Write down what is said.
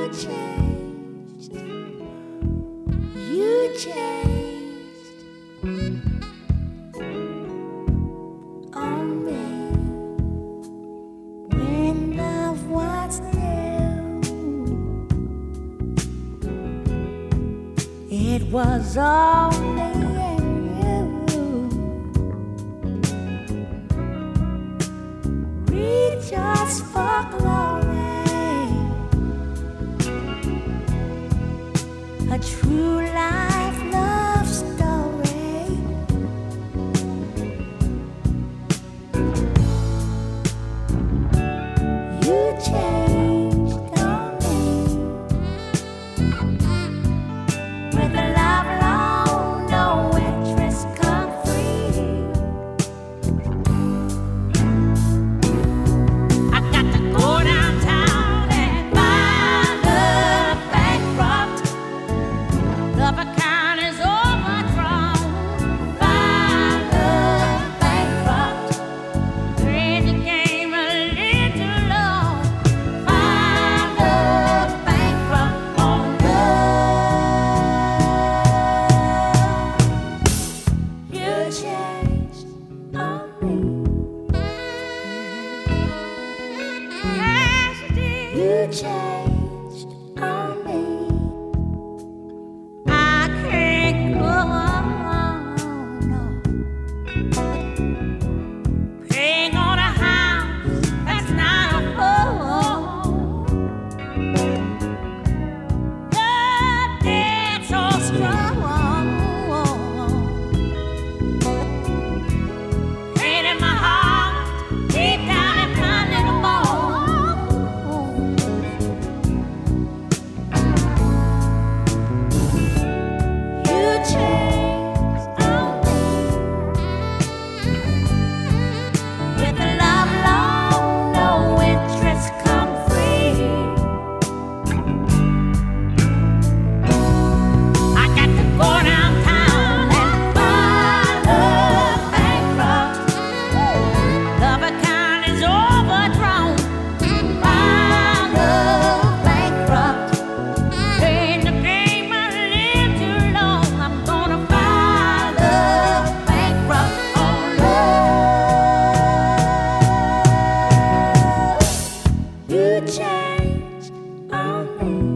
changed. You changed on me when love was new. It was only in you. Reach us for glory. A true life love story. You changed on me with a love long, no interest, come free. I got to go downtown and buy love bankrupt. Love account is overdrawn. Buy love bankrupt. Played the game a little long. Buy love bankrupt on love. You changed on me. Yes, you did. You changed on me. I can't go on, no, paying on a house that's not a home. The debt so strong, pain in my heart, deep down in my little bones. You changed on me with a love long, no interest, come free. I got to go downtown and buy love bankrupt. Love account is overdrawn. Buy love bankrupt. Playing the game a little too long. I'm gonna buy love bankrupt on love. You changed on me.